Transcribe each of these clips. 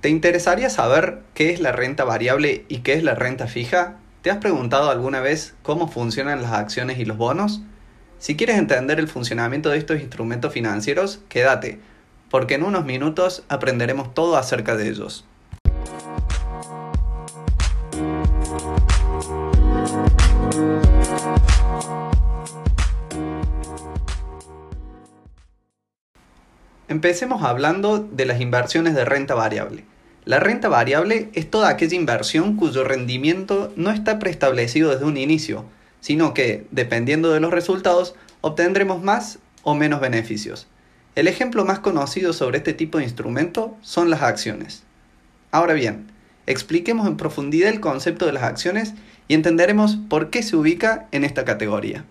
¿Te interesaría saber qué es la renta variable y qué es la renta fija? ¿Te has preguntado alguna vez cómo funcionan las acciones y los bonos? Si quieres entender el funcionamiento de estos instrumentos financieros, quédate, porque en unos minutos aprenderemos todo acerca de ellos. Empecemos hablando de las inversiones de renta variable. La renta variable es toda aquella inversión cuyo rendimiento no está preestablecido desde un inicio, sino que, dependiendo de los resultados, obtendremos más o menos beneficios. El ejemplo más conocido sobre este tipo de instrumento son las acciones. Ahora bien, expliquemos en profundidad el concepto de las acciones y entenderemos por qué se ubica en esta categoría.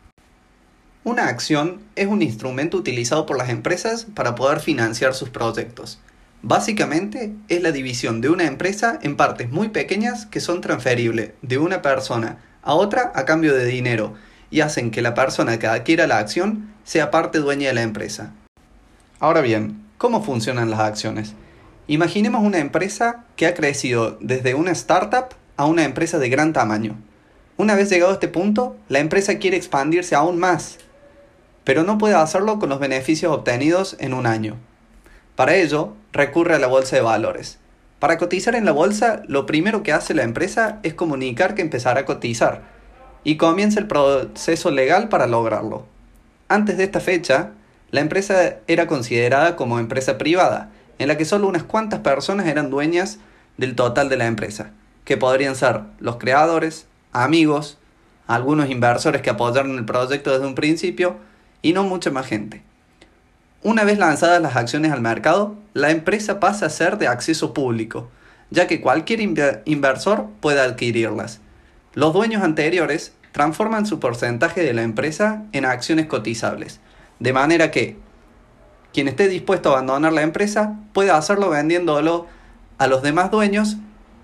Una acción es un instrumento utilizado por las empresas para poder financiar sus proyectos. Básicamente, es la división de una empresa en partes muy pequeñas que son transferibles de una persona a otra a cambio de dinero y hacen que la persona que adquiera la acción sea parte dueña de la empresa. Ahora bien, ¿cómo funcionan las acciones? Imaginemos una empresa que ha crecido desde una startup a una empresa de gran tamaño. Una vez llegado a este punto, la empresa quiere expandirse aún más, pero no puede hacerlo con los beneficios obtenidos en un año. Para ello, recurre a la bolsa de valores. Para cotizar en la bolsa, lo primero que hace la empresa es comunicar que empezará a cotizar, y comienza el proceso legal para lograrlo. Antes de esta fecha, la empresa era considerada como empresa privada, en la que solo unas cuantas personas eran dueñas del total de la empresa, que podrían ser los creadores, amigos, algunos inversores que apoyaron el proyecto desde un principio, y no mucha más gente. Una vez lanzadas las acciones al mercado, la empresa pasa a ser de acceso público, ya que cualquier inversor puede adquirirlas. Los dueños anteriores transforman su porcentaje de la empresa en acciones cotizables, de manera que quien esté dispuesto a abandonar la empresa puede hacerlo vendiéndolo a los demás dueños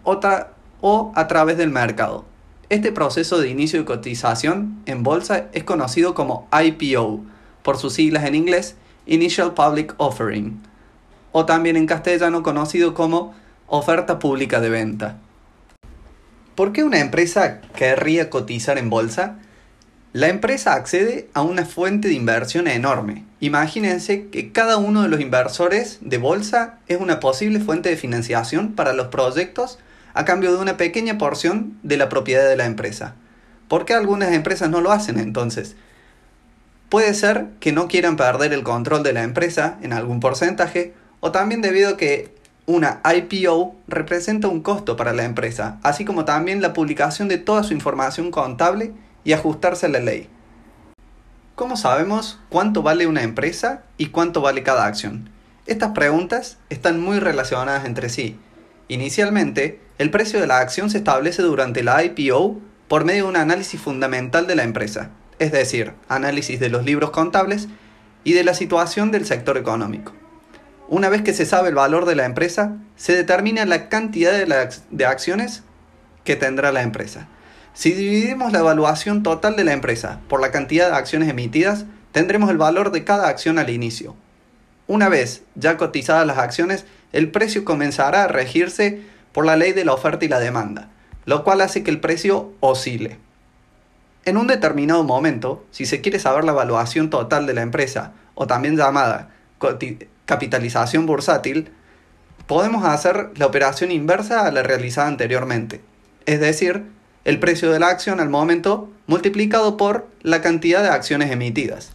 o a través del mercado. Este proceso de inicio de cotización en bolsa es conocido como IPO, por sus siglas en inglés, Initial Public Offering, o también en castellano conocido como oferta pública de venta. ¿Por qué una empresa querría cotizar en bolsa? La empresa accede a una fuente de inversión enorme. Imagínense que cada uno de los inversores de bolsa es una posible fuente de financiación para los proyectos a cambio de una pequeña porción de la propiedad de la empresa. ¿Por qué algunas empresas no lo hacen entonces? Puede ser que no quieran perder el control de la empresa en algún porcentaje, o también debido a que una IPO representa un costo para la empresa, así como también la publicación de toda su información contable y ajustarse a la ley. ¿Cómo sabemos cuánto vale una empresa y cuánto vale cada acción? Estas preguntas están muy relacionadas entre sí. Inicialmente, el precio de la acción se establece durante la IPO por medio de un análisis fundamental de la empresa, es decir, análisis de los libros contables y de la situación del sector económico. Una vez que se sabe el valor de la empresa, se determina la cantidad de acciones que tendrá la empresa. Si dividimos la evaluación total de la empresa por la cantidad de acciones emitidas, tendremos el valor de cada acción al inicio. Una vez ya cotizadas las acciones, el precio comenzará a regirse por la ley de la oferta y la demanda, lo cual hace que el precio oscile. En un determinado momento, si se quiere saber la evaluación total de la empresa, o también llamada capitalización bursátil, podemos hacer la operación inversa a la realizada anteriormente, es decir, el precio de la acción al momento multiplicado por la cantidad de acciones emitidas.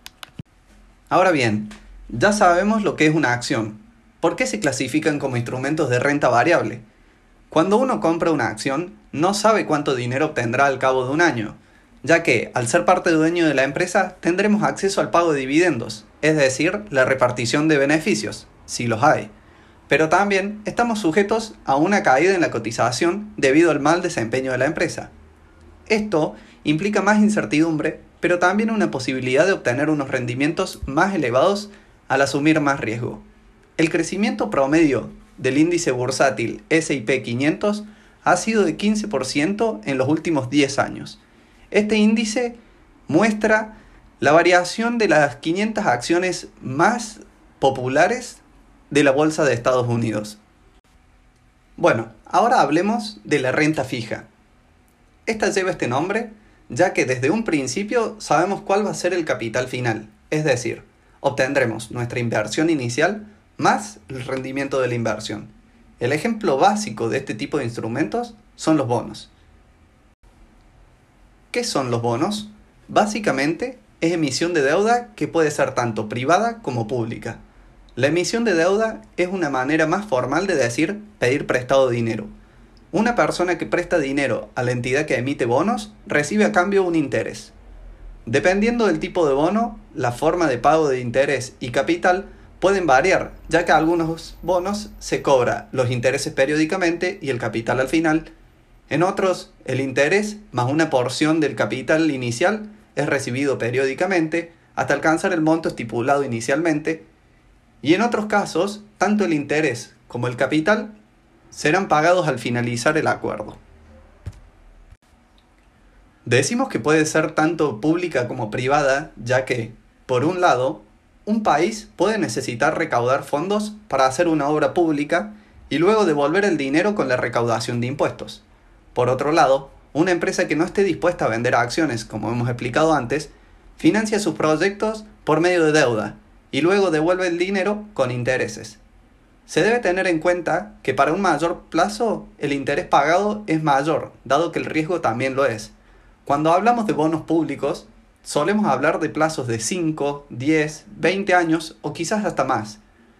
Ahora bien, ya sabemos lo que es una acción. ¿Por qué se clasifican como instrumentos de renta variable? Cuando uno compra una acción, no sabe cuánto dinero obtendrá al cabo de un año, ya que, al ser parte dueño de la empresa, tendremos acceso al pago de dividendos, es decir, la repartición de beneficios, si los hay. Pero también estamos sujetos a una caída en la cotización debido al mal desempeño de la empresa. Esto implica más incertidumbre, pero también una posibilidad de obtener unos rendimientos más elevados al asumir más riesgo. El crecimiento promedio del índice bursátil S&P 500 ha sido de 15% en los últimos 10 años. Este índice muestra la variación de las 500 acciones más populares de la Bolsa de Estados Unidos. Bueno, ahora hablemos de la renta fija. Esta lleva este nombre ya que desde un principio sabemos cuál va a ser el capital final, es decir, obtendremos nuestra inversión inicial más el rendimiento de la inversión. El ejemplo básico de este tipo de instrumentos son los bonos. ¿Qué son los bonos? Básicamente es emisión de deuda que puede ser tanto privada como pública. La emisión de deuda es una manera más formal de decir pedir prestado dinero. Una persona que presta dinero a la entidad que emite bonos recibe a cambio un interés. Dependiendo del tipo de bono, la forma de pago de interés y capital pueden variar, ya que a algunos bonos se cobra los intereses periódicamente y el capital al final. En otros, el interés más una porción del capital inicial es recibido periódicamente hasta alcanzar el monto estipulado inicialmente. Y en otros casos, tanto el interés como el capital serán pagados al finalizar el acuerdo. Decimos que puede ser tanto pública como privada, ya que, por un lado, un país puede necesitar recaudar fondos para hacer una obra pública y luego devolver el dinero con la recaudación de impuestos. Por otro lado, una empresa que no esté dispuesta a vender acciones, como hemos explicado antes, financia sus proyectos por medio de deuda y luego devuelve el dinero con intereses. Se debe tener en cuenta que para un mayor plazo el interés pagado es mayor, dado que el riesgo también lo es. Cuando hablamos de bonos públicos, solemos hablar de plazos de 5, 10, 20 años o quizás hasta más.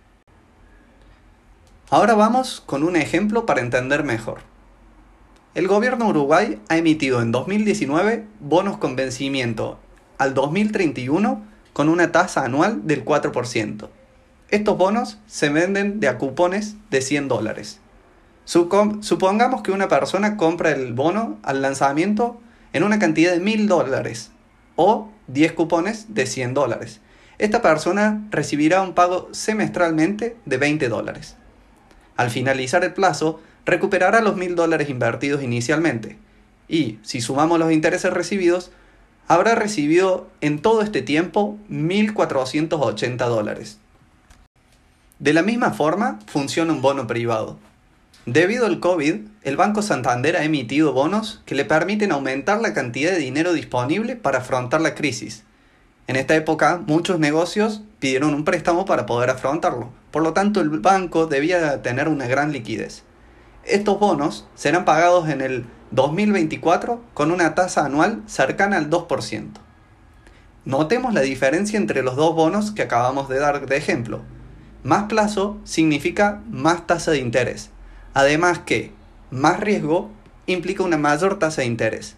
Ahora vamos con un ejemplo para entender mejor. El gobierno Uruguay ha emitido en 2019 bonos con vencimiento al 2031 con una tasa anual del 4%. Estos bonos se venden de a cupones de $100. Supongamos que una persona compra el bono al lanzamiento en una cantidad de $1.000 o 10 cupones de $100. Esta persona recibirá un pago semestralmente de $20. Al finalizar el plazo, recuperará los $1.000 invertidos inicialmente y, si sumamos los intereses recibidos, habrá recibido en todo este tiempo $1.480. De la misma forma funciona un bono privado. Debido al COVID, el Banco Santander ha emitido bonos que le permiten aumentar la cantidad de dinero disponible para afrontar la crisis. En esta época, muchos negocios pidieron un préstamo para poder afrontarlo, por lo tanto el banco debía tener una gran liquidez. Estos bonos serán pagados en el 2024 con una tasa anual cercana al 2%. Notemos la diferencia entre los dos bonos que acabamos de dar de ejemplo. Más plazo significa más tasa de interés, además que más riesgo implica una mayor tasa de interés.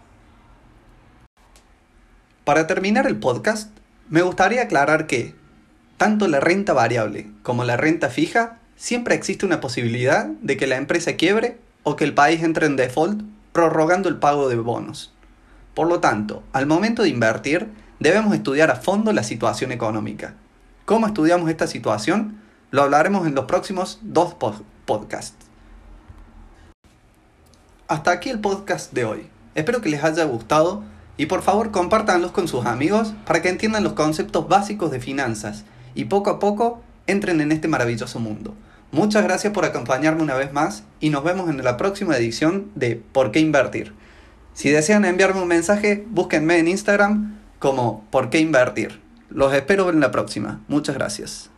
Para terminar el podcast, me gustaría aclarar que tanto la renta variable como la renta fija siempre existe una posibilidad de que la empresa quiebre o que el país entre en default prorrogando el pago de bonos. Por lo tanto, al momento de invertir, debemos estudiar a fondo la situación económica. ¿Cómo estudiamos esta situación? Lo hablaremos en los próximos 2 podcasts. Hasta aquí el podcast de hoy. Espero que les haya gustado y por favor compártanlos con sus amigos para que entiendan los conceptos básicos de finanzas y poco a poco entren en este maravilloso mundo. Muchas gracias por acompañarme una vez más y nos vemos en la próxima edición de ¿Por qué invertir? Si desean enviarme un mensaje, búsquenme en Instagram como ¿Por qué invertir? Los espero en la próxima. Muchas gracias.